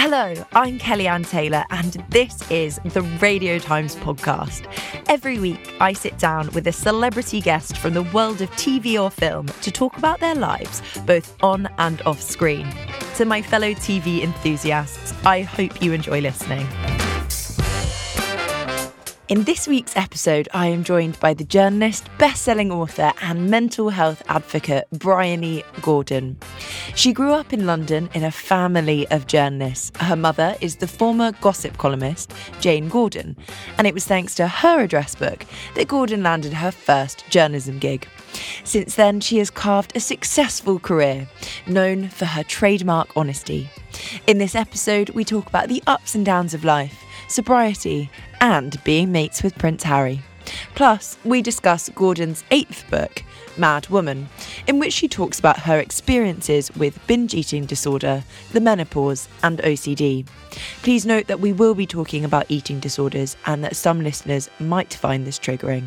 Hello, I'm Kellyanne Taylor, and this is the Radio Times podcast. Every week, I sit down with a celebrity guest from the world of TV or film to talk about their lives, both on and off screen. To my fellow TV enthusiasts, I hope you enjoy listening. In this week's episode, I am joined by the journalist, best-selling author and mental health advocate, Bryony Gordon. She grew up in London in a family of journalists. Her mother is the former gossip columnist, Jane Gordon, and it was thanks to her address book that Gordon landed her first journalism gig. Since then, she has carved a successful career, known for her trademark honesty. In this episode, we talk about the ups and downs of life, sobriety, and being mates with Prince Harry. Plus, we discuss Gordon's 8th book, Mad Woman, in which she talks about her experiences with binge eating disorder, the menopause, and OCD. Please note that we will be talking about eating disorders and that some listeners might find this triggering.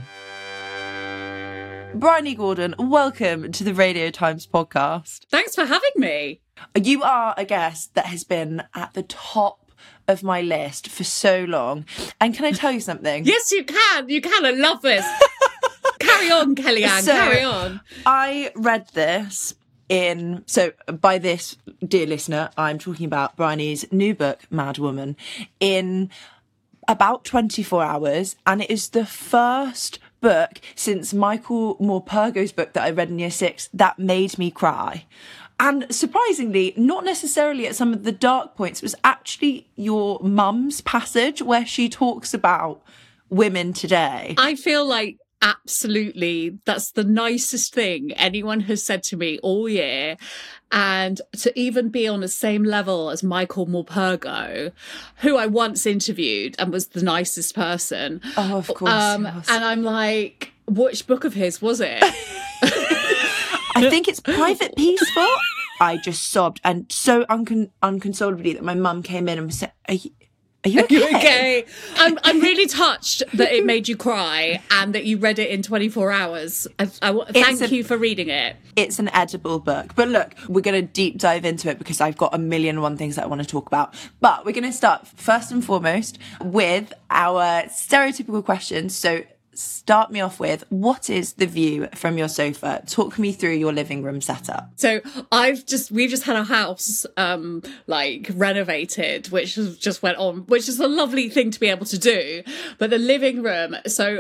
Bryony Gordon, welcome to the Radio Times podcast. Thanks for having me. You are a guest that has been at the top of my list for so long. And can I tell you something? Yes, you can. You can. I love this. Carry on, Kellyanne. Carry on. I read this by this, dear listener, I'm talking about Bryony's new book, Mad Woman, in about 24 hours. And it is the first book since Michael Morpurgo's book that I read in year 6 that made me cry. And surprisingly, not necessarily at some of the dark points, it was actually your mum's passage where she talks about women today. I feel like absolutely that's the nicest thing anyone has said to me all year. And to even be on the same level as Michael Morpurgo, who I once interviewed and was the nicest person. Oh, of course. And I'm like, which book of his was it? I think it's Private Peaceful. I just sobbed and so unconsolably that my mum came in and said, Are you okay? I'm really touched that it made you cry and that you read it in 24 hours. Thank you for reading it. It's an edible book. But look, we're going to deep dive into it because I've got a million and one things that I want to talk about. But we're going to start first and foremost with our stereotypical questions. So start me off with, what is the view from your sofa? Talk me through your living room setup. So we've just had a house renovated, which just went on, which is a lovely thing to be able to do. But the living room,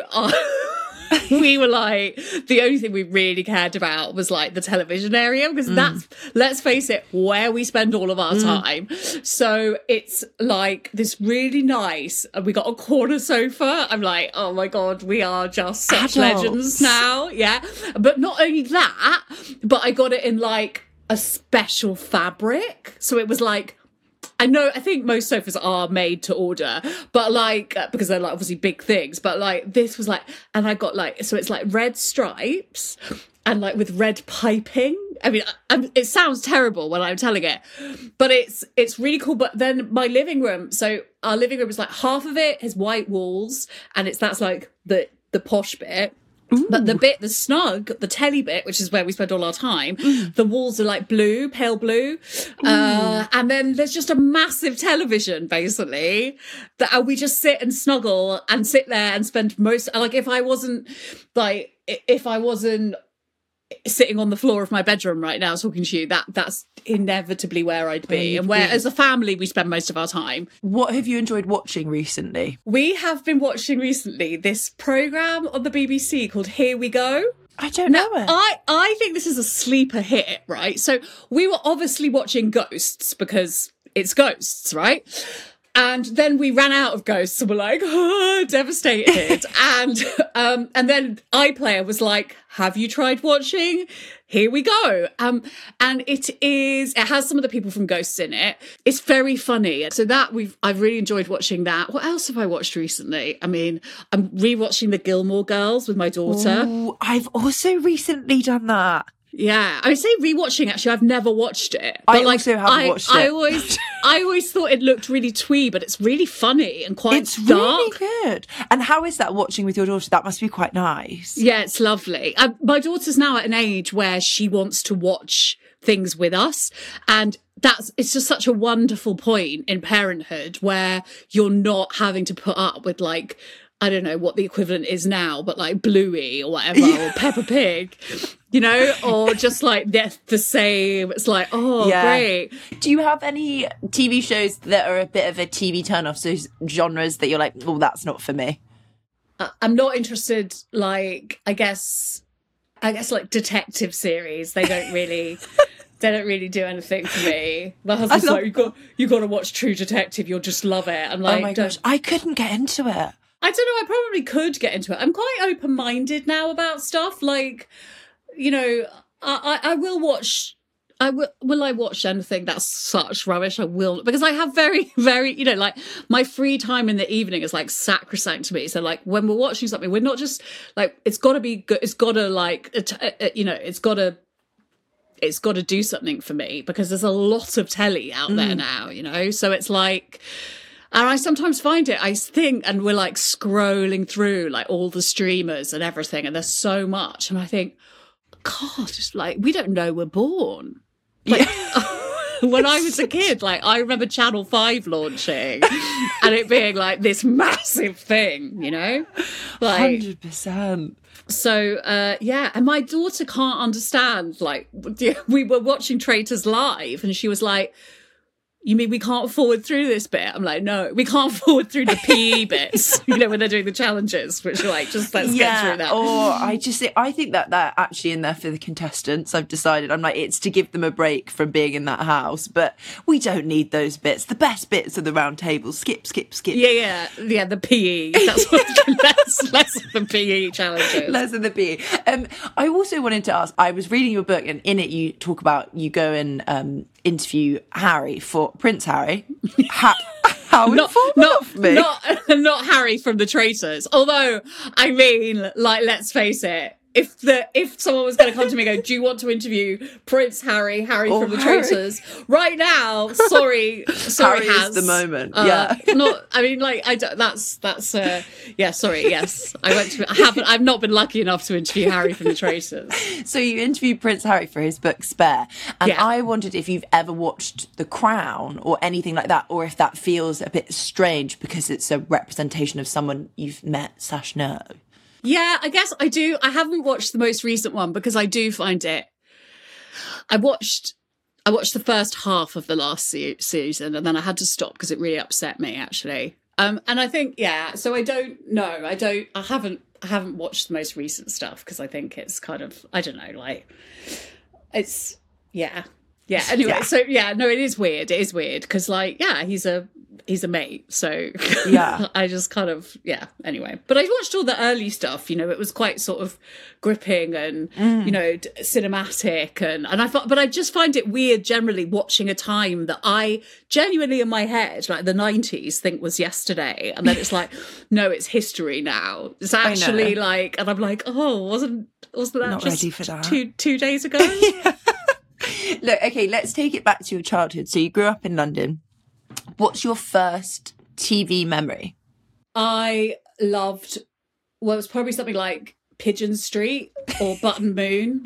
we were like, the only thing we really cared about was like the television area, because that's, let's face it, where we spend all of our time. So it's like this really nice, we got a corner sofa. I'm like, oh my God, we are just such legends now. Yeah. But not only that, but I got it in like a special fabric. So it was like, I think most sofas are made to order, but like, because they're like obviously big things, but like this was like, and I got like, so it's like red stripes and like with red piping. I mean, it sounds terrible when I'm telling it, but it's really cool. But then my living room, so our living room is like half of it has white walls and that's like the posh bit. Ooh. But the snug, the telly bit, which is where we spend all our time, the walls are like blue, pale blue. And then there's just a massive television, basically, that we just sit and snuggle and sit there and spend if I wasn't sitting on the floor of my bedroom right now talking to you, that's inevitably where I'd be, and where as a family we spend most of our time. What have you enjoyed watching recently? We have been watching recently this programme on the BBC called Here We Go. I don't know it. I think this is a sleeper hit, right? So we were obviously watching Ghosts because it's ghosts, right? And then we ran out of ghosts and were like, oh, devastated. and then iPlayer was like, have you tried watching Here We Go? And it has some of the people from Ghosts in it. It's very funny. So I've really enjoyed watching that. What else have I watched recently? I mean, I'm rewatching The Gilmore Girls with my daughter. Ooh, I've also recently done that. Yeah, I say rewatching. Actually, I've never watched it. But I also haven't watched it. I always thought it looked really twee, but it's really funny and quite it's dark. Really good. And how is that watching with your daughter? That must be quite nice. Yeah, it's lovely. My daughter's now at an age where she wants to watch things with us, and it's just such a wonderful point in parenthood where you're not having to put up with like, I don't know what the equivalent is now, but like Bluey or whatever, or Peppa Pig, you know, or just like the same. It's like, oh, great. Do you have any TV shows that are a bit of a TV turn-off, so genres that you're like, oh, that's not for me? I'm not interested, like, I guess like detective series. They don't really... They don't really do anything for me. My husband's like, you got to watch True Detective. You'll just love it. I'm like, oh my gosh, I couldn't get into it. I don't know. I probably could get into it. I'm quite open-minded now about stuff. Like, you know, I will watch. Will I watch anything that's such rubbish? I will, because I have very, very, you know, like my free time in the evening is like sacrosanct to me. So like when we're watching something, we're not just like, it's got to be good. It's got to like, you know, it's got to do something for me, because there's a lot of telly out there now, you know? So it's like, and I sometimes find it, I think, and we're like scrolling through like all the streamers and everything, and there's so much. And I think, God, it's like, we don't know we're born. Like, when I was a kid, like I remember Channel 5 launching and it being like this massive thing, you know? Like 100%. So, and my daughter can't understand, like, we were watching Traitors live and she was like, you mean we can't forward through this bit? I'm like, no, we can't forward through the PE bits, you know, when they're doing the challenges, which are like, just let's get through that. Or I think that they're actually in there for the contestants. I've decided, I'm like, it's to give them a break from being in that house, but we don't need those bits. The best bits are the round table. Skip. Yeah, the PE. That's what, less of the PE challenges. Less of the PE. I also wanted to ask, I was reading your book and in it you talk about, you go and interview Harry for Prince Harry. How not Harry from the Traitors. Although, I mean, like, let's face it. If someone was going to come to me and go, do you want to interview Prince Harry from the Traitors right now? Sorry, Harry is the moment. Not. I mean, like, I don't. That's. Yeah. Sorry. Yes, I've not been lucky enough to interview Harry from the Traitors. So you interviewed Prince Harry for his book Spare, and I wondered if you've ever watched The Crown or anything like that, or if that feels a bit strange because it's a representation of someone you've met / know. Yeah, I guess I do. I haven't watched the most recent one because I do find it. I watched the first half of the last season and then I had to stop because it really upset me, actually. And I think, so I don't know. I haven't watched the most recent stuff because I think it's kind of, I don't know, like, it's, yeah. Anyway, so it is weird. It is weird because, like, he's a mate. So I just kind of, anyway. But I watched all the early stuff, you know, it was quite sort of gripping and, you know, cinematic. And but I just find it weird generally watching a time that I genuinely in my head, like the 90s, think was yesterday. And then it's like, no, it's history now. It's actually like, and I'm like, oh, wasn't that not just ready for that. two days ago? Look, okay, let's take it back to your childhood. So you grew up in London. What's your first TV memory? I loved, well, it was probably something like Pigeon Street or Button Moon.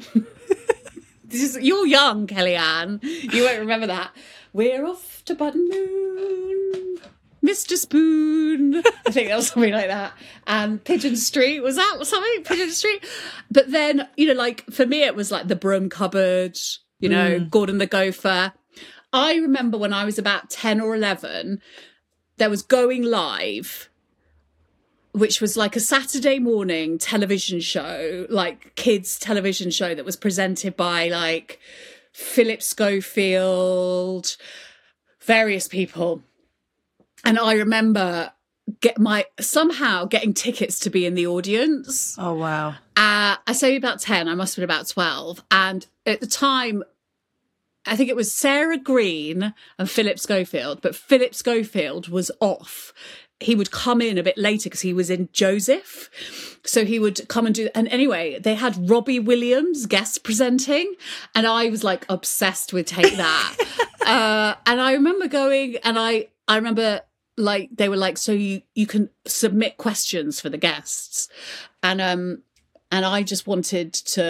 You're young, Kellyanne. You won't remember that. We're off to Button Moon, Mr. Spoon. I think that was something like that. And Pigeon Street, was that something? Pigeon Street? But then, you know, like, for me, it was like The Broom Cupboard, you know, Gordon the Gopher. I remember when I was about 10 or 11, there was Going Live, which was like a Saturday morning television show, like kids television show that was presented by like Philip Schofield, various people. And I remember somehow getting tickets to be in the audience. Oh, wow. I say about 10, I must have been about 12. And at the time, I think it was Sarah Green and Philip Schofield, but Philip Schofield was off. He would come in a bit later because he was in Joseph. So he would come and do, and anyway, they had Robbie Williams guest presenting, and I was like obsessed with Take That. And I remember going, and I remember like, they were like, so you can submit questions for the guests. And I just wanted to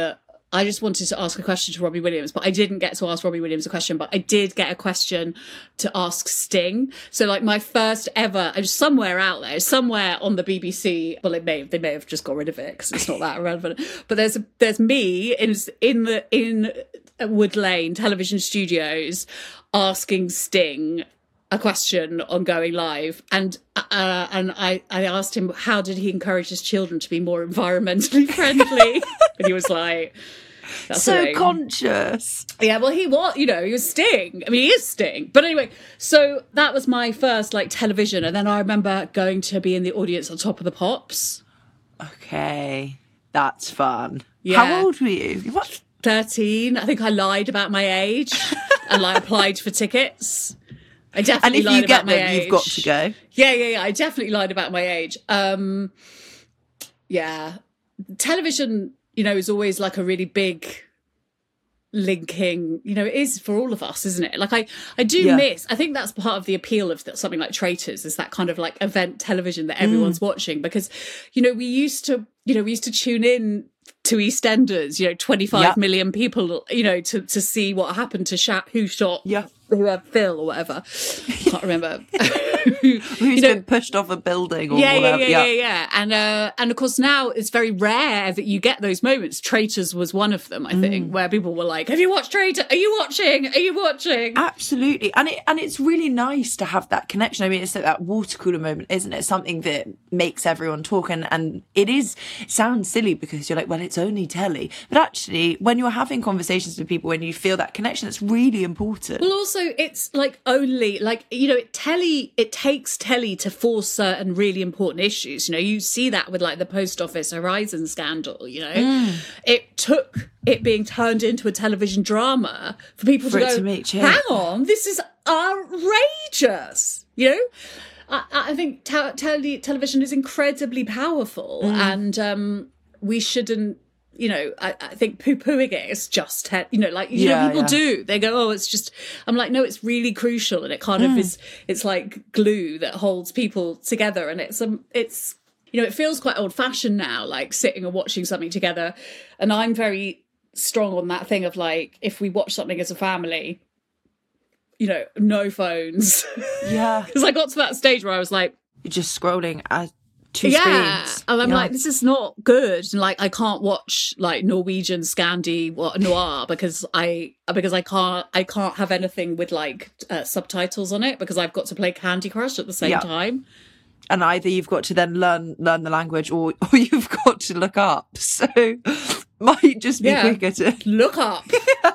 I just wanted to ask a question to Robbie Williams, but I didn't get to ask Robbie Williams a question, but I did get a question to ask Sting. So like my first ever, I was somewhere out there, somewhere on the BBC. Well, they may have just got rid of it because it's not that relevant. But there's me in Wood Lane television studios asking Sting a question on Going Live, and I asked him how did he encourage his children to be more environmentally friendly, and he was like, "That's so conscious." Yeah, well, he was Sting. I mean, he is Sting. But anyway, so that was my first like television, and then I remember going to be in the audience on Top of the Pops. Okay, that's fun. Yeah. How old were you? What? 13. I think I lied about my age and like applied for tickets. I definitely lied about my age. And if you get them, you've got to go. Yeah. I definitely lied about my age. Yeah. Television, is always like a really big linking, it is for all of us, isn't it? Like I do miss, I think that's part of the appeal of something like Traitors, is that kind of like event television that everyone's watching, because, we used to tune in to EastEnders, 25 million people, to see what happened to who shot whoever, Phil or whatever. I can't remember. Who's been pushed off a building or whatever. Yeah. And of course now it's very rare that you get those moments. Traitors was one of them, I think, where people were like, have you watched Traitor? Are you watching? Absolutely. And it's really nice to have that connection. I mean, it's like that water cooler moment, isn't it? Something that makes everyone talk. And it sounds silly because you're like, well, it's only telly. But actually, when you're having conversations with people, when you feel that connection, it's really important. Well, also, it's like only, like, it takes telly to force certain really important issues. You see that with like the Post Office Horizon scandal, It took it being turned into a television drama for people to go, hang on, this is outrageous, I think television is incredibly powerful, and we shouldn't, I think poo-pooing it is just, people do. They go, oh, it's just, I'm like, no, it's really crucial, and it kind of is, it's like glue that holds people together, and it's it feels quite old-fashioned now, like sitting and watching something together, and I'm very strong on that thing of like, if we watch something as a family, no phones. Yeah. Because I got to that stage where I was like, you're just scrolling at two screens. And I'm like, this is not good. And like, I can't watch like Norwegian Scandi noir because I can't have anything with like subtitles on it, because I've got to play Candy Crush at the same time. And either you've got to then learn the language, or you've got to look up. So might just be quicker to look up.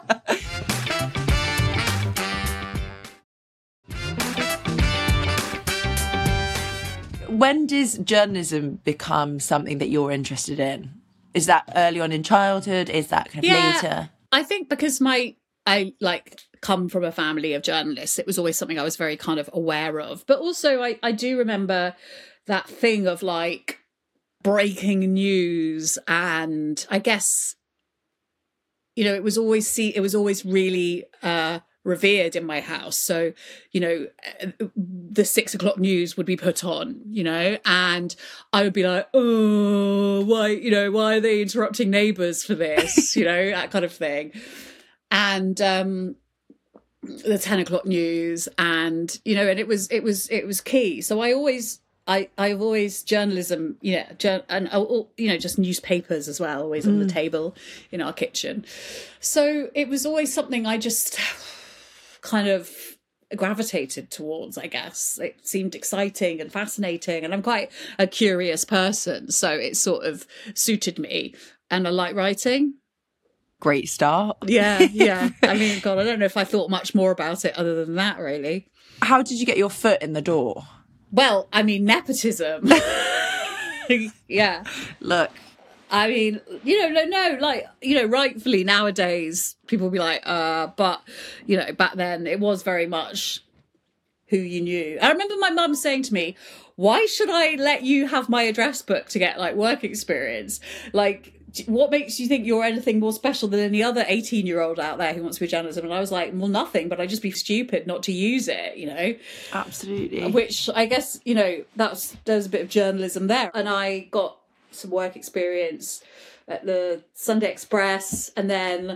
When does journalism become something that you're interested in? Is that early on in childhood? Is that kind of later? I think because I come from a family of journalists, it was always something I was very kind of aware of. But also I do remember that thing of like breaking news, and I guess, it was always really revered in my house. So, the 6 o'clock news would be put on, and I would be like, oh, why are they interrupting Neighbours for this? That kind of thing. And the 10 o'clock news, and and it was key. So I've always journalism, and just newspapers as well, always on the table in our kitchen. So it was always something I just kind of gravitated towards, I guess. It seemed exciting and fascinating, and I'm quite a curious person, so it sort of suited me. And I like writing. Great start. Yeah. I mean, God, I don't know if I thought much more about it other than that, really. How did you get your foot in the door? Well, I mean, nepotism. Yeah. Look. I mean, rightfully nowadays, people will be like, but, back then it was very much who you knew. I remember my mum saying to me, why should I let you have my address book to get like work experience? Like, what makes you think you're anything more special than any other 18-year-old out there who wants to be journalism? And I was like, well, nothing, but I'd just be stupid not to use it, Absolutely. Which I guess, there's a bit of journalism there. And I got some work experience at the Sunday Express, and then,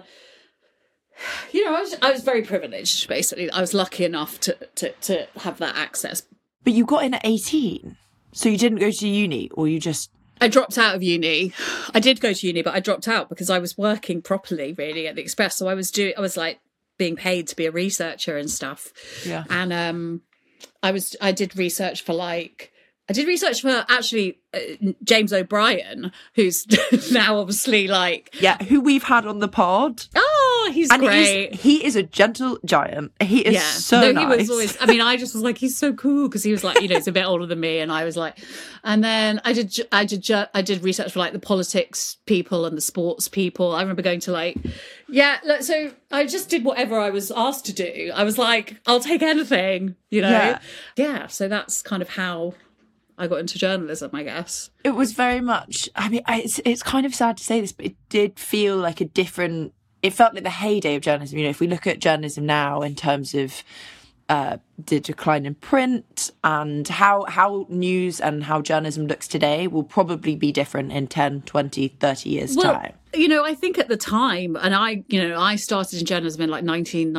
you know, I was very privileged, basically. I was lucky enough to have that access. But you got in at 18, so you didn't go to uni, or you just... I dropped out of uni. I did go to uni, but I dropped out because I was working properly, really, at the Express. So I was like being paid to be a researcher and stuff. Yeah. And I did research for actually James O'Brien, who's now obviously like... Yeah, who we've had on the pod. Oh, he's great. He is a gentle giant. He is so nice. He was always... I mean, I just was like, he's so cool, because he was like, you know, he's a bit older than me, and I was like... And then I did research for like the politics people and the sports people. I remember going to like... Yeah, so I just did whatever I was asked to do. I was like, I'll take anything, you know? Yeah, so that's kind of how I got into journalism, I guess. It was very much, I mean, it's kind of sad to say this, but it did feel like it felt like the heyday of journalism. You know, if we look at journalism now in terms of the decline in print and how news and how journalism looks today will probably be different in 10, 20, 30 years' time. You know, I think at the time, and I started in journalism in like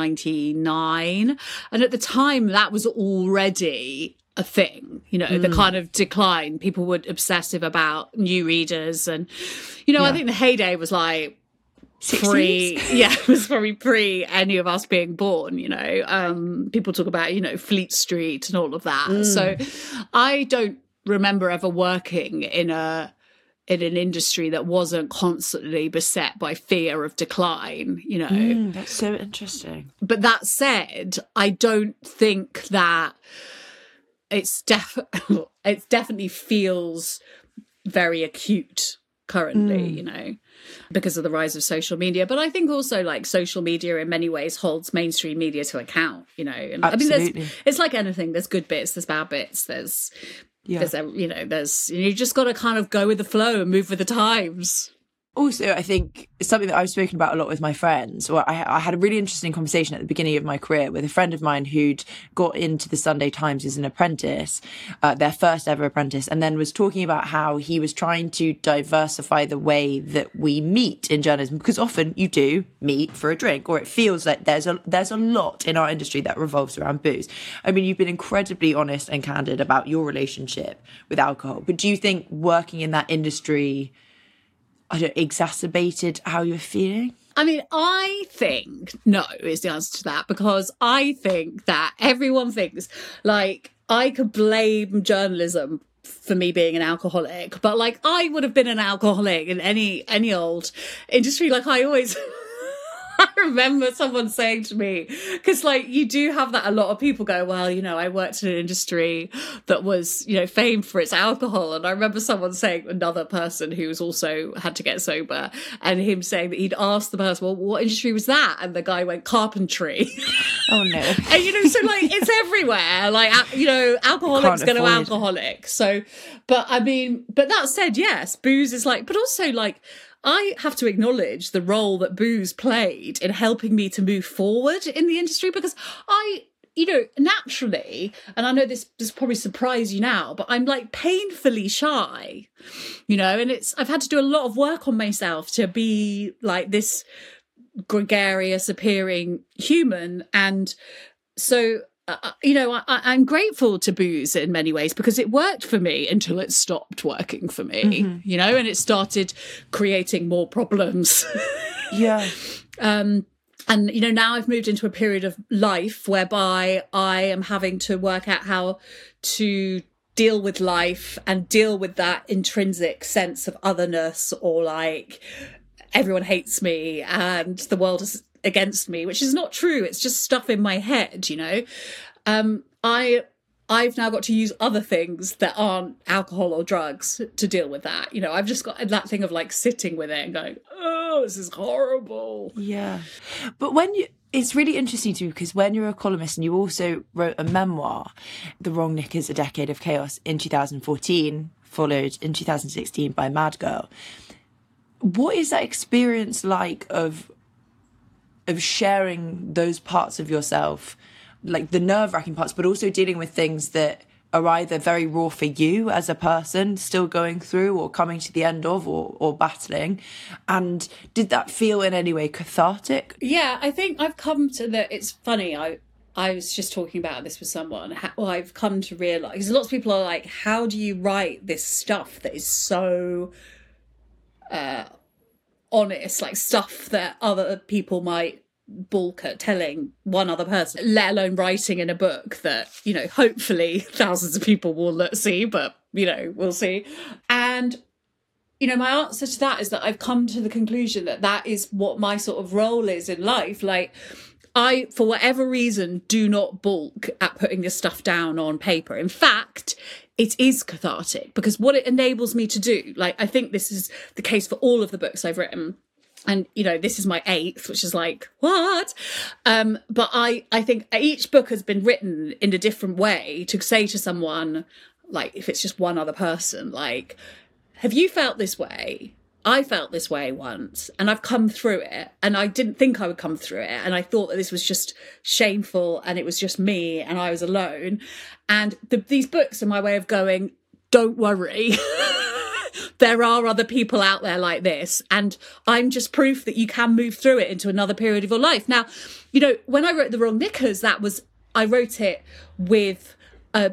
1999, and at the time that was already a thing, you know, the kind of decline. People were obsessive about new readers, and, you know, I think the heyday was like 60s? it was probably pre any of us being born, you know. People talk about, you know, Fleet Street and all of that. So I don't remember ever working in an industry that wasn't constantly beset by fear of decline, you know. That's so interesting. But that said, I don't think that it definitely feels very acute currently, you know, because of the rise of social media. But I think also like social media in many ways holds mainstream media to account, you know. And absolutely. I mean, it's like anything. There's good bits, there's bad bits, there's you just got to kind of go with the flow and move with the times. Also, I think it's something that I've spoken about a lot with my friends. Or I had a really interesting conversation at the beginning of my career with a friend of mine who'd got into the Sunday Times as an apprentice, their first ever apprentice, and then was talking about how he was trying to diversify the way that we meet in journalism, because often you do meet for a drink, or it feels like there's a lot in our industry that revolves around booze. I mean, you've been incredibly honest and candid about your relationship with alcohol, but do you think working in that industry exacerbated how you're feeling? I mean, I think no is the answer to that, because I think that everyone thinks like I could blame journalism for me being an alcoholic, but like I would have been an alcoholic in any old industry. Like I always I remember someone saying to me, because like you do have that, a lot of people go, well, you know, I worked in an industry that was, you know, famed for its alcohol. And I remember someone saying, another person who's also had to get sober, and him saying that he'd asked the person, well, what industry was that? And the guy went, carpentry. Oh no. And you know, so like it's everywhere. Like, you know, alcoholics go to alcoholic. So, but I mean, but that said, yes, booze is like, but also like, I have to acknowledge the role that booze played in helping me to move forward in the industry, because I, you know, naturally, and I know this probably surprise you now, but I'm like painfully shy, you know, and I've had to do a lot of work on myself to be like this gregarious appearing human. And so, you know, I'm grateful to booze in many ways, because it worked for me until it stopped working for me, you know, and it started creating more problems. Yeah. And, you know, now I've moved into a period of life whereby I am having to work out how to deal with life and deal with that intrinsic sense of otherness, or like everyone hates me and the world is against me, which is not true. It's just stuff in my head, you know. I've now got to use other things that aren't alcohol or drugs to deal with that. You know, I've just got that thing of like sitting with it and going, oh, this is horrible. Yeah. But it's really interesting to me, because when you're a columnist and you also wrote a memoir, The Wrong Knickers, A Decade of Chaos, in 2014, followed in 2016 by Mad Girl. What is that experience like of sharing those parts of yourself, like the nerve-wracking parts, but also dealing with things that are either very raw for you as a person still going through or coming to the end of or battling. And did that feel in any way cathartic? Yeah, I think I've come to that. It's funny. I was just talking about this with someone. I've come to realise, lots of people are like, how do you write this stuff that is so honest, like stuff that other people might balk at telling one other person, let alone writing in a book that, you know, hopefully thousands of people will see, but, you know, we'll see. And, you know, my answer to that is that I've come to the conclusion that that is what my sort of role is in life. Like, I, for whatever reason, do not balk at putting this stuff down on paper. In fact, it is cathartic because what it enables me to do, like, I think this is the case for all of the books I've written. And, you know, this is my 8th, which is like, what? But I think each book has been written in a different way to say to someone, like, if it's just one other person, like, have you felt this way? I felt this way once and I've come through it and I didn't think I would come through it. And I thought that this was just shameful and it was just me and I was alone. And these books are my way of going, don't worry. There are other people out there like this. And I'm just proof that you can move through it into another period of your life. Now, you know, when I wrote The Wrong Knickers, I wrote it with a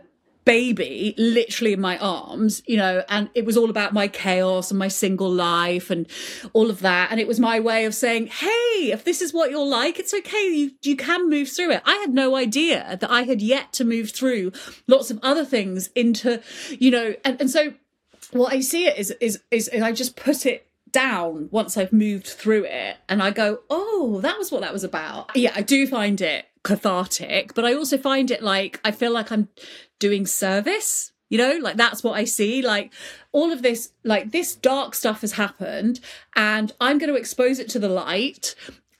baby literally in my arms, you know, and it was all about my chaos and my single life and all of that. And it was my way of saying, hey, if this is what you're like, it's okay. You can move through it. I had no idea that I had yet to move through lots of other things into, you know, and so what I see it is I just put it down once I've moved through it and I go, oh, that was what that was about. Yeah, I do find it cathartic, but I also find it like, I feel like I'm doing service, you know, like that's what I see. Like all of this, like this dark stuff has happened and I'm going to expose it to the light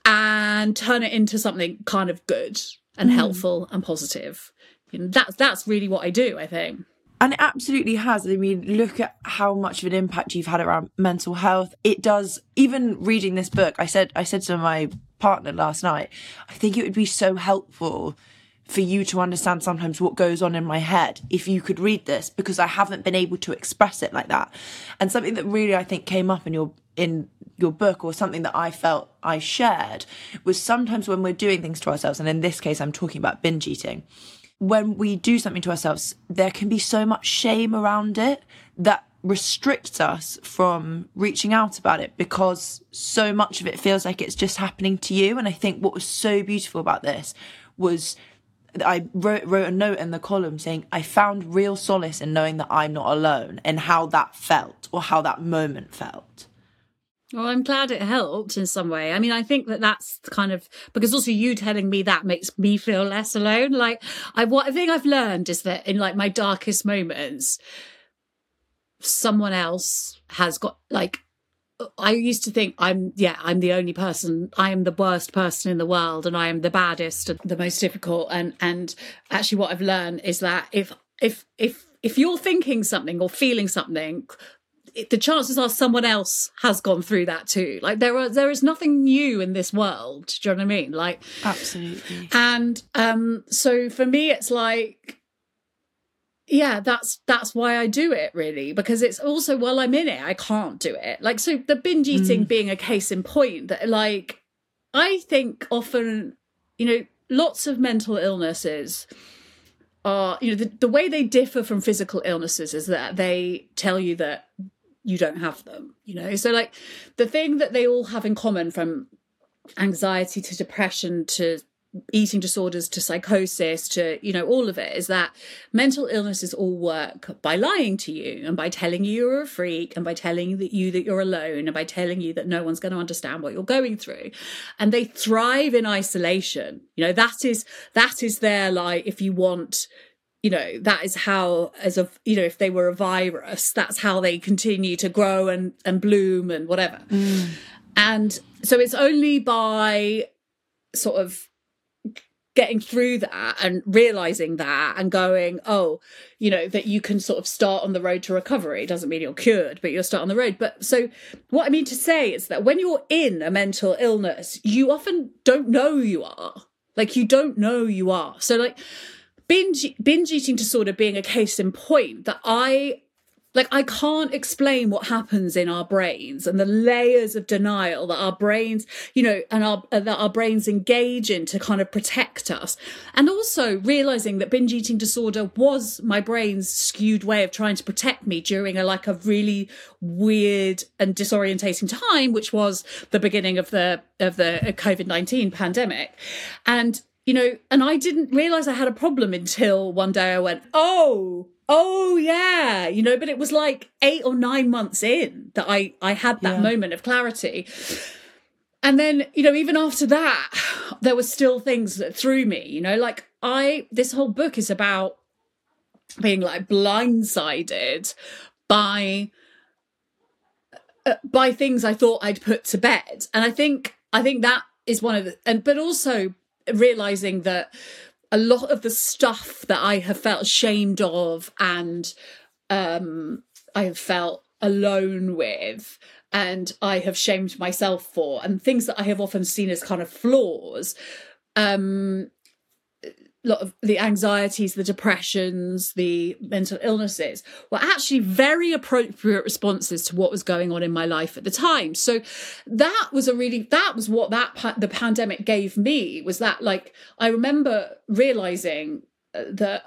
and turn it into something kind of good and helpful and positive. You know, that's really what I do, I think. And it absolutely has. I mean, look at how much of an impact you've had around mental health. It does. Even reading this book, I said to my partner last night, I think it would be so helpful for you to understand sometimes what goes on in my head if you could read this, because I haven't been able to express it like that. And something that really, I think, came up in your book, or something that I felt I shared, was sometimes when we're doing things to ourselves, and in this case, I'm talking about binge eating, when we do something to ourselves, there can be so much shame around it that restricts us from reaching out about it, because so much of it feels like it's just happening to you. And I think what was so beautiful about this was I wrote a note in the column saying, I found real solace in knowing that I'm not alone, and how that felt, or how that moment felt. Well, I'm glad it helped in some way. I mean, I think that's kind of, because also you telling me that makes me feel less alone. Like, what I think I've learned is that in like my darkest moments, someone else has got, like, I used to think I'm the only person, I am the worst person in the world, and I am the baddest and the most difficult. And actually what I've learned is that if you're thinking something or feeling something, the chances are someone else has gone through that too. Like there is nothing new in this world. Do you know what I mean? Like, absolutely. And so for me, it's like, yeah, that's why I do it, really, because it's also, while I'm in it, I can't do it. Like, so the binge eating being a case in point, that like, I think often, you know, lots of mental illnesses are, you know, the way they differ from physical illnesses is that they tell you that you don't have them, you know? So like the thing that they all have in common, from anxiety to depression to eating disorders to psychosis to, you know, all of it, is that mental illnesses all work by lying to you and by telling you you're a freak and by telling you that you're alone and by telling you that no one's going to understand what you're going through. And they thrive in isolation. You know, that is their, like, if you want, you know, that is how, as a, you know, if they were a virus, that's how they continue to grow and bloom and whatever. And so it's only by sort of getting through that and realizing that and going, oh, you know, that you can sort of start on the road to recovery. It doesn't mean you're cured, but you'll start on the road. But so what I mean to say is that when you're in a mental illness, you often don't know you are. Like, you don't know you are. So like, binge eating disorder being a case in point, that I can't explain what happens in our brains and the layers of denial that our brains, that our brains engage in to kind of protect us. And also realizing that binge eating disorder was my brain's skewed way of trying to protect me during a really weird and disorientating time, which was the beginning of the COVID-19 pandemic. And I didn't realize I had a problem until one day I went, oh yeah, but it was like 8 or 9 months in that I had that moment of clarity. And then, even after that, there were still things that threw me, this whole book is about being like blindsided by things I thought I'd put to bed. And I think that is one of but also realizing that a lot of the stuff that I have felt ashamed of and I have felt alone with and I have shamed myself for, and things that I have often seen as kind of flaws, a lot of the anxieties, the depressions, the mental illnesses were actually very appropriate responses to what was going on in my life at the time. So that was what the pandemic gave me, was that, like, I remember realizing that,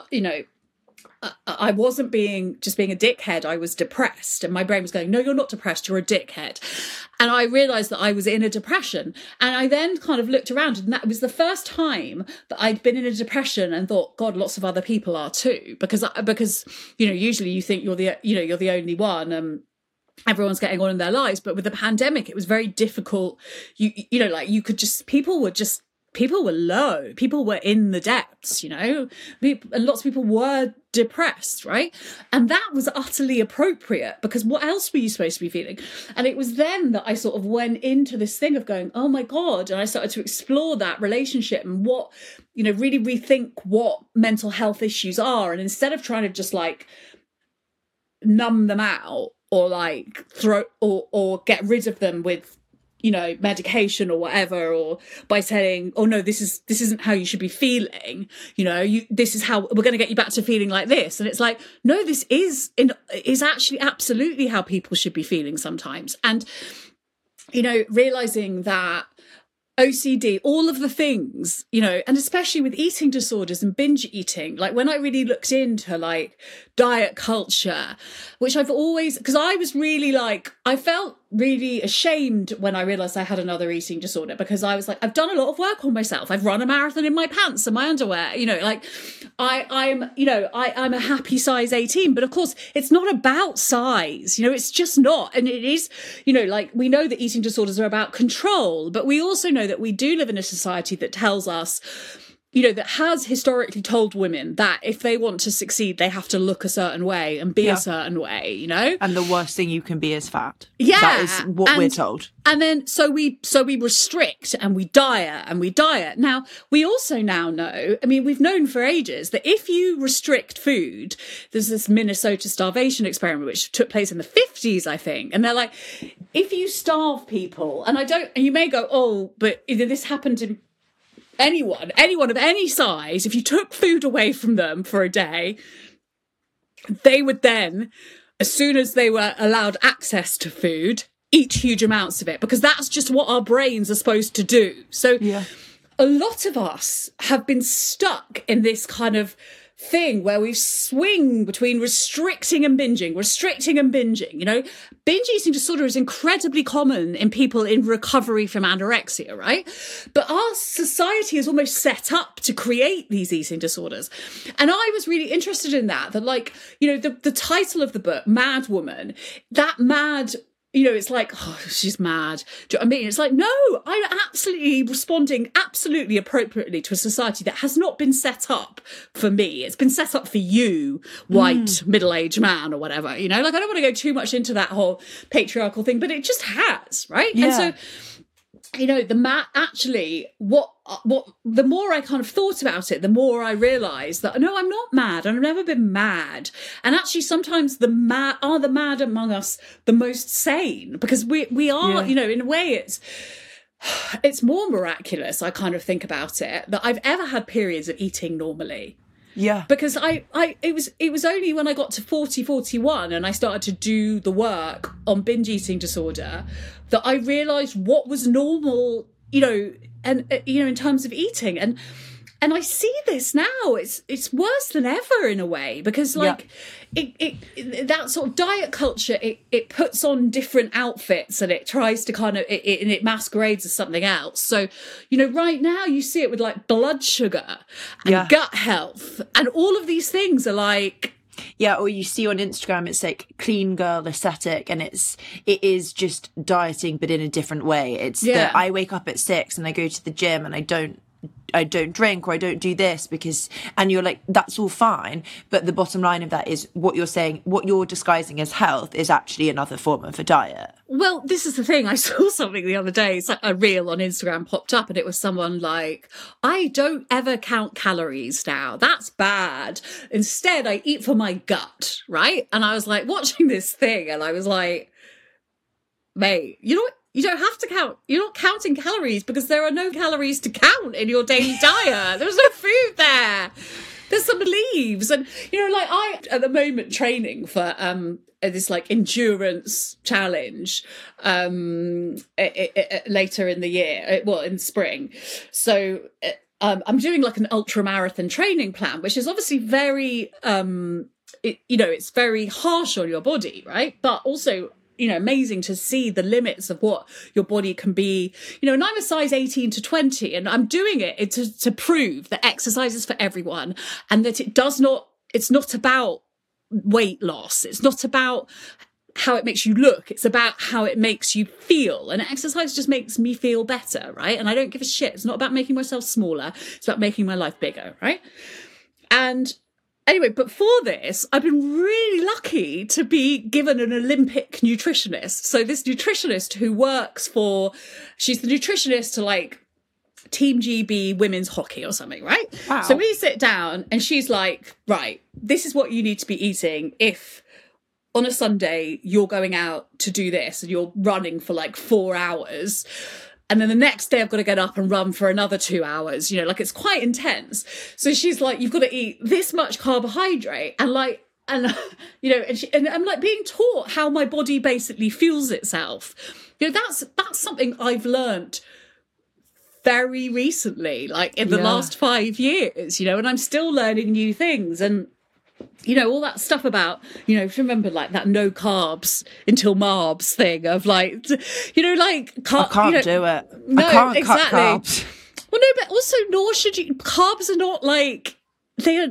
I wasn't being a dickhead. I was depressed, and my brain was going, no, you're not depressed, you're a dickhead. And I realized that I was in a depression. And I then kind of looked around, and that was the first time that I'd been in a depression and thought, God, lots of other people are too. Because usually you think you're the only one. Everyone's getting on in their lives. But with the pandemic, it was very difficult. People were low. People were in the depths, and lots of people were depressed, right? And that was utterly appropriate, because what else were you supposed to be feeling? And it was then that I sort of went into this thing of going, oh my God, and I started to explore that relationship and what, really rethink what mental health issues are. And instead of trying to just like numb them out or like throw or get rid of them with medication or whatever, or by saying, oh no, this isn't how you should be feeling, this is how we're going to get you back to feeling like this. And it's like, no, this is actually absolutely how people should be feeling sometimes. And realizing that OCD, all of the things, and especially with eating disorders and binge eating, like when I really looked into like diet culture, which I've always, because I was really like, I felt really ashamed when I realized I had another eating disorder, because I was like, I've done a lot of work on myself. I've run a marathon in my pants and my underwear, I'm a happy size 18, but of course it's not about size, it's just not. And it is, we know that eating disorders are about control, but we also know that we do live in a society that tells us, that has historically told women that if they want to succeed, they have to look a certain way and be a certain way, And the worst thing you can be is fat. Yeah. That is what we're told. And then so we restrict and we diet. Now, we also now know, we've known for ages that if you restrict food, there's this Minnesota starvation experiment, which took place in the 50s, I think. And they're like, if you starve people, and you may go, oh, but this happened in anyone of any size, if you took food away from them for a day, they would then, as soon as they were allowed access to food, eat huge amounts of it, because that's just what our brains are supposed to do. So a lot of us have been stuck in this kind of thing where we swing between restricting and binging. Binge eating disorder is incredibly common in people in recovery from anorexia, right? But our society is almost set up to create these eating disorders. And I was really interested in that the title of the book, Mad Woman, that mad, it's like, oh, she's mad. Do you know what I mean? It's like, no, I'm absolutely responding absolutely appropriately to a society that has not been set up for me. It's been set up for you, white, middle-aged man or whatever, I don't want to go too much into that whole patriarchal thing, but it just has, right? Yeah. And so, the more I kind of thought about it, the more I realised that, no, I'm not mad. I've never been mad. And actually, sometimes the mad among us the most sane, because we are, in a way, it's more miraculous, I kind of think about it, that I've ever had periods of eating normally. Yeah. Because it was only when I got to 40, 41 and I started to do the work on binge eating disorder that I realised what was normal, and in terms of eating. And I see this now. It's worse than ever in a way, because it that sort of diet culture, it puts on different outfits and it tries to kind of it masquerades as something else. So, right now you see it with like blood sugar and gut health, and all of these things are like. Yeah, or you see on Instagram, it's like clean girl aesthetic, and it is just dieting, but in a different way. It's that I wake up at 6 and I go to the gym and I don't drink, or I don't do this and you're like, that's all fine. But the bottom line of that is what you're saying, what you're disguising as health is actually another form of a diet. Well, this is the thing. I saw something the other day. It's like a reel on Instagram popped up, and it was someone like, I don't ever count calories now. That's bad. Instead, I eat for my gut, right? And I was like watching this thing and I was like, mate, you don't have to count. You're not counting calories because there are no calories to count in your daily diet. There's no food there. There's some leaves. And, I, at the moment, training for this like endurance challenge later in the year, in spring. So I'm doing like an ultra marathon training plan, which is obviously very, it's very harsh on your body, right? But also, amazing to see the limits of what your body can be. And I'm a size 18 to 20, and I'm doing it to prove that exercise is for everyone, and that it's not about weight loss. It's not about how it makes you look. It's about how it makes you feel. And exercise just makes me feel better, right? And I don't give a shit. It's not about making myself smaller. It's about making my life bigger, right? And anyway, but for this, I've been really lucky to be given an Olympic nutritionist. So this nutritionist who she's the nutritionist to like Team GB women's hockey or something, right? Wow. So we sit down and she's like, right, this is what you need to be eating if on a Sunday you're going out to do this and you're running for like 4 hours. And then the next day I've got to get up and run for another 2 hours, it's quite intense. So she's like, you've got to eat this much carbohydrate and I'm like being taught how my body basically fuels itself. That's something I've learned very recently, like in the last 5 years, and I'm still learning new things. And all that stuff about, remember like that no carbs until Marbs thing of like, I can't do it. No, I can't exactly. cut carbs. Well, no, but also nor should you. Carbs are not like, they're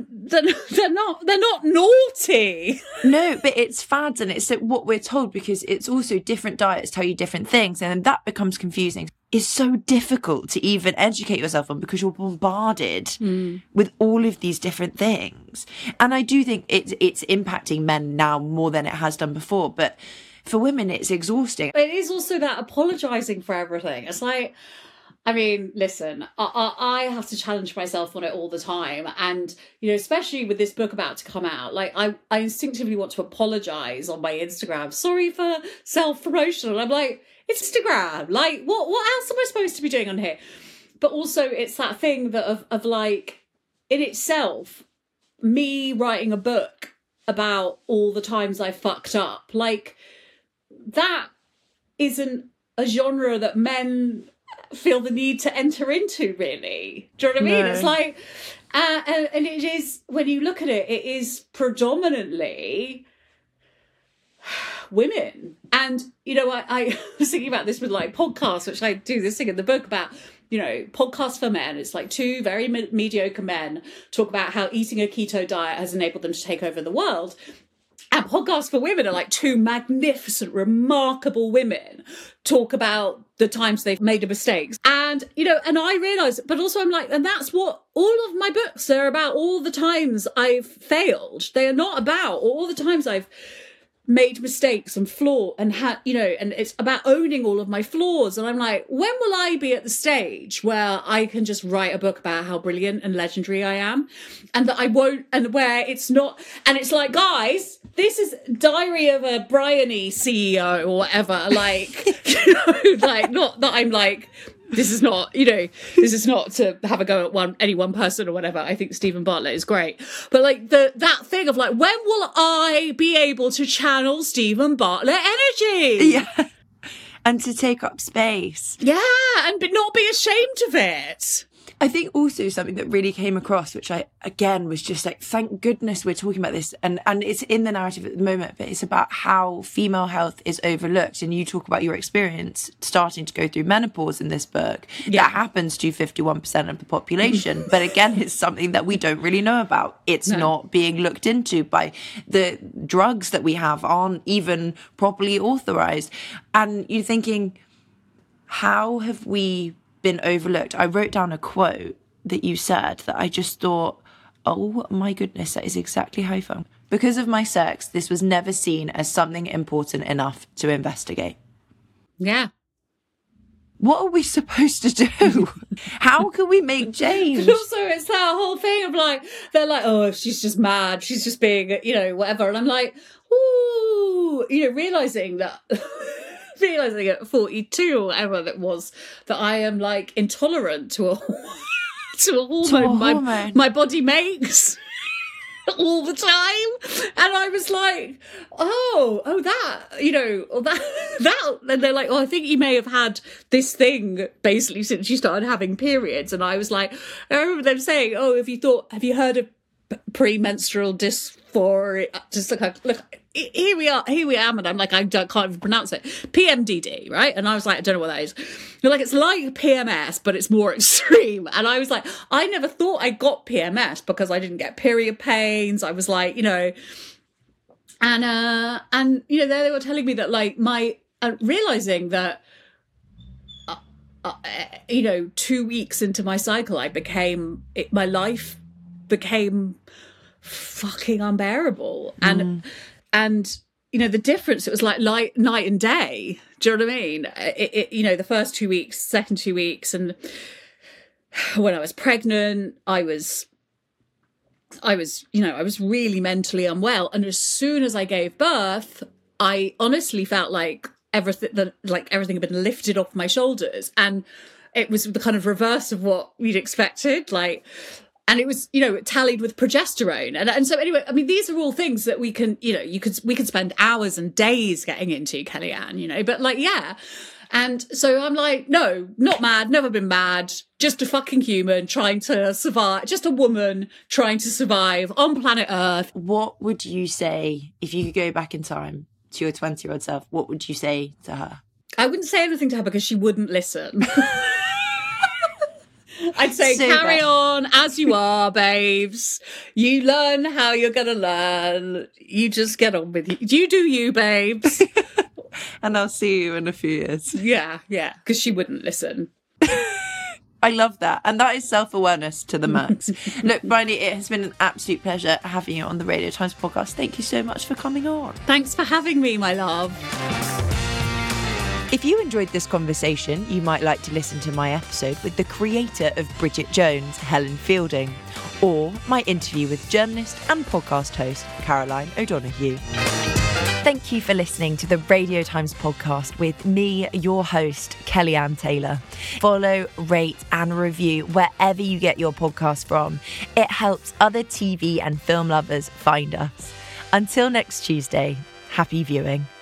not naughty. No, but it's fads, and it's what we're told, because it's also different diets tell you different things, and then that becomes confusing. It's so difficult to even educate yourself on, because you're bombarded with all of these different things. And I do think it's impacting men now more than it has done before, but for women it's exhausting. It is also that apologising for everything. It's like, I mean, listen, I have to challenge myself on it all the time. And, especially with this book about to come out, like I instinctively want to apologise on my Instagram. Sorry for self-promotion. And I'm like, it's Instagram. Like, what else am I supposed to be doing on here? But also it's that thing that of like, in itself, me writing a book about all the times I fucked up, like that isn't a genre that men feel the need to enter into, really. Do you know what I mean? No. It's like, and it is, when you look at it, it is predominantly women. And, I was thinking about this with like podcasts, which I do this thing in the book about, podcasts for men. It's like two very mediocre men talk about how eating a keto diet has enabled them to take over the world. And podcasts for women are like two magnificent, remarkable women talk about the times they've made mistakes. And, and I realise, but also I'm like, and that's what all of my books are about, all the times I've failed. They are not about all the times I've made mistakes and flaw and had, and it's about owning all of my flaws. And I'm like, when will I be at the stage where I can just write a book about how brilliant and legendary I am, and that I won't, and where it's not, and it's like, guys, this is Diary of a Bryony CEO or whatever, like, like, not that I'm like This is not, this is not to have a go at any one person or whatever. I think Stephen Bartlett is great. But like that thing of like, when will I be able to channel Stephen Bartlett energy? Yeah. And to take up space. Yeah, and not be ashamed of it. I think also something that really came across, which I, again, was just like, thank goodness we're talking about this. And it's in the narrative at the moment, but it's about how female health is overlooked. And you talk about your experience starting to go through menopause in this book. Yeah. That happens to 51% of the population. But again, it's something that we don't really know about. It's not being looked into by the drugs that we have aren't even properly authorized. And you're thinking, how have we been overlooked? I wrote down a quote that you said that I just thought, oh my goodness, that is exactly how I felt. Because of my sex, this was never seen as something important enough to investigate. Yeah. What are we supposed to do? How can we make change? And also, it's that whole thing of like, they're like, oh, she's just mad. She's just being, whatever. And I'm like, ooh, realising that... realising at 42 or whatever it was that I am like intolerant to a hormone my body makes all the time. And I was like, that and they're like, I think you may have had this thing basically since you started having periods. And I was like, I remember them saying, have you heard of premenstrual dysphoria? Just like, look, here we are, and I'm like, can't even pronounce it. PMDD, right? And I was like, I don't know what that is. You're like, it's like PMS, but it's more extreme. And I was like, I never thought I got PMS because I didn't get period pains. I was like, and they were telling me that like realizing that 2 weeks into my cycle, my life became fucking unbearable. And the difference, it was like night and day. Do you know what I mean? The first 2 weeks, second 2 weeks, and when I was pregnant, I was really mentally unwell. And as soon as I gave birth, I honestly felt like everything had been lifted off my shoulders, and it was the kind of reverse of what we'd expected. Like. And it was, it tallied with progesterone. And so anyway, I mean, these are all things that we can, we could spend hours and days getting into, Kellyanne, but like, yeah. And so I'm like, no, not mad, never been mad, just a fucking human trying to survive, just a woman trying to survive on planet Earth. What would you say, if you could go back in time to your 20-year-old self, what would you say to her? I wouldn't say anything to her because she wouldn't listen. I'd say, carry on as you are, babes. You learn how you're going to learn. You just get on with it. You do you, babes. And I'll see you in a few years. Yeah, because she wouldn't listen. I love that. And that is self-awareness to the max. Look, Bryony, it has been an absolute pleasure having you on the Radio Times podcast. Thank you so much for coming on. Thanks for having me, my love. If you enjoyed this conversation, you might like to listen to my episode with the creator of Bridget Jones, Helen Fielding, or my interview with journalist and podcast host Caroline O'Donoghue. Thank you for listening to the Radio Times podcast with me, your host, Kellyanne Taylor. Follow, rate and review wherever you get your podcast from. It helps other TV and film lovers find us. Until next Tuesday, happy viewing.